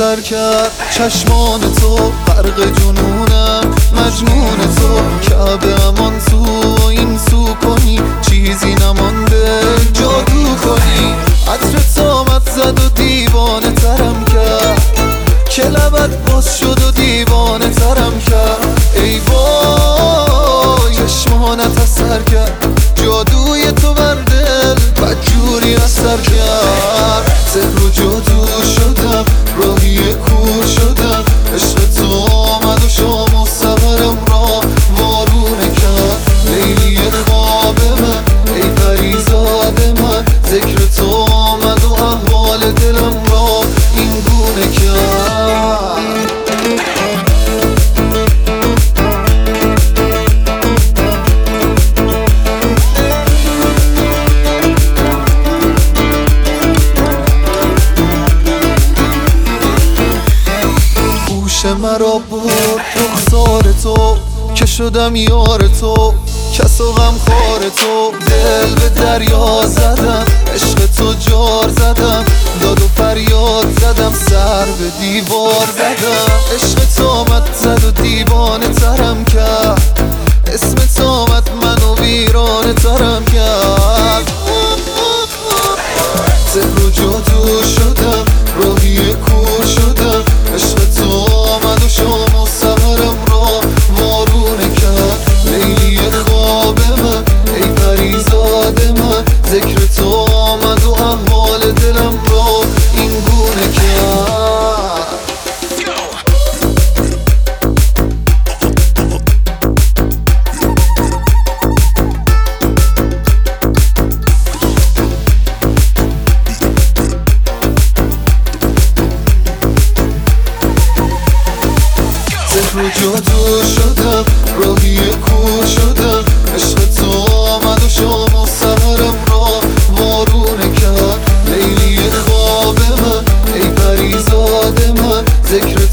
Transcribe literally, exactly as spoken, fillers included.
سر کرد چشمان تو غرق جنونم، مجنون تو کعبه امان تو این سو کنی چیزی نمانده جادو کنی. عطرت آمد زد و دیوانه ترم کرد که لبت باز شد و دیوانه ترم کرد. ای وای چشمانت اثر کرد، جادوی تو بر دل بدجوری اثر کرد. سحر و جادو شدم، راهی کور شدم، عشق تو آمد و شام و سحرم را وارونه کرد. لیلی خواب من، ای پریزاد من، ذکر تو آمد و احوال دلم را این گونه کرد. مرا برد رخسار تو که شدم یار تو، کس و غم خار تو. دل به دریا زدم، عشق تو جار زدم، داد و فریاد زدم، سر به دیوار زدم. عشق تو آمد زد و دیوانه ترم کرد، اسم تو آمد منو ویرانه ترم کرد. سحر و جادو شدم، راهی کور شدم، عشق تو آمد و شام و سحرم را وارونه کرد. لیلی خواب من، ای پریزاد من، ذکر تو آمد و احوال دلم را این گونه کرد. سحر و جادو شدم، راهی کور شدم، عشق تو آمد و شام و سحرم را وارونه کرد. لیلی خواب من، ای پریزاد من، ذکر